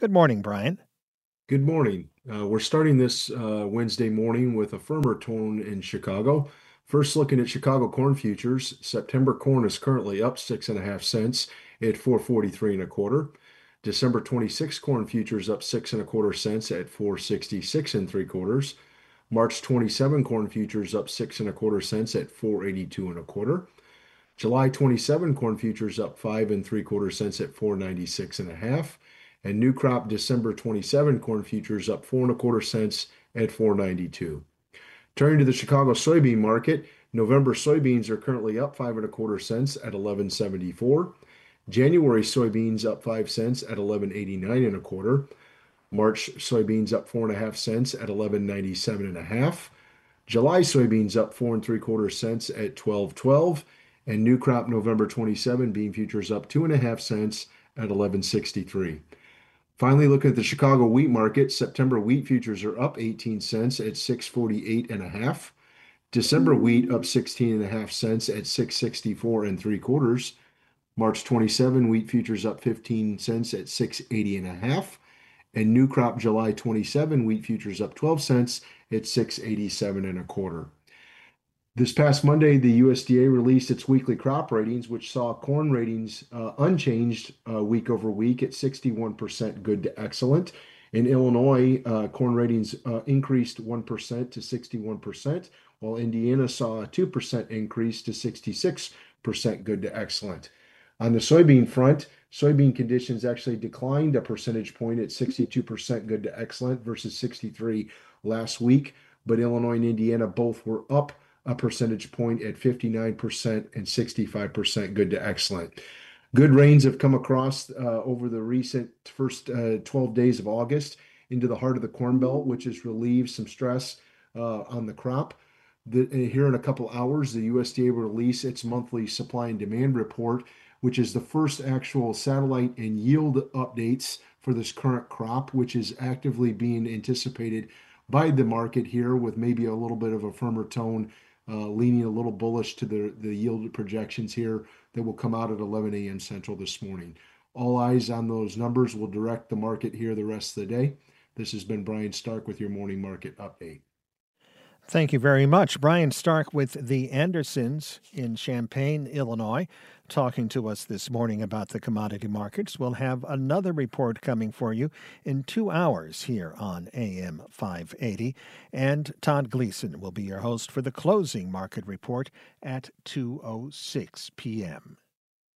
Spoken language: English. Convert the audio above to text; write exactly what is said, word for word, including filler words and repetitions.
Good morning, Brian. Good morning. Uh, we're starting this uh, Wednesday morning with a firmer tone in Chicago. First, looking at Chicago corn futures, September corn is currently up six and a half cents at four forty-three and a quarter. December twenty-sixth corn futures up six and a quarter cents at four sixty-six and three quarters. March twenty-seventh corn futures up six and a quarter cents at four eighty-two and a quarter. July twenty-seventh corn futures up five and three quarter cents at four ninety-six and a half. And new crop December twenty-seventh corn futures up four and a quarter cents at four ninety-two. Turning to the Chicago soybean market, November soybeans are currently up five and a quarter cents at eleven seventy-four. January soybeans up five cents at eleven eighty-nine and a quarter. March soybeans up four and a half cents at eleven ninety-seven and a half. July soybeans up four and three quarter cents at twelve twelve, and new crop November twenty-seventh bean futures up two and a half cents at eleven sixty-three. Finally, looking at the Chicago wheat market, September wheat futures are up eighteen cents at six forty-eight and a half. December wheat up sixteen and a half cents at six sixty-four and three quarters. March twenty-seventh wheat futures up fifteen cents at six eighty and a half. And new crop July twenty-seventh wheat futures up twelve cents at six eighty-seven and a quarter. This past Monday, the U S D A released its weekly crop ratings, which saw corn ratings uh, unchanged uh, week over week at sixty-one percent good to excellent. In Illinois, uh, corn ratings uh, increased one percent to sixty-one percent, while Indiana saw a two percent increase to sixty-six percent good to excellent. On the soybean front, soybean conditions actually declined a percentage point at sixty-two percent good to excellent versus sixty-three last week, but Illinois and Indiana both were up a percentage point at fifty-nine percent and sixty-five percent good to excellent. Good rains have come across uh, over the recent first uh, twelve days of August into the heart of the Corn Belt, which has relieved some stress uh, on the crop. The, here in a couple hours, the U S D A will release its monthly supply and demand report, which is the first actual satellite and yield updates for this current crop, which is actively being anticipated by the market here with maybe a little bit of a firmer tone, uh, leaning a little bullish to the, the yield projections here that will come out at eleven a m Central this morning. All eyes on those numbers will direct the market here the rest of the day. This has been Brian Stark with your morning market update. Thank you very much. Brian Stark with the Andersons in Champaign, Illinois, talking to us this morning about the commodity markets. We'll have another report coming for you in two hours here on A M five eighty. And Todd Gleason will be your host for the closing market report at two oh six p m